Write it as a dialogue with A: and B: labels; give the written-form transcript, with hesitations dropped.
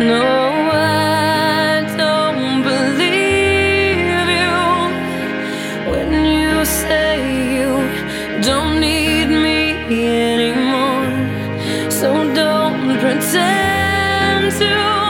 A: No, I don't believe you when you say you don't need me anymore. So don't pretend to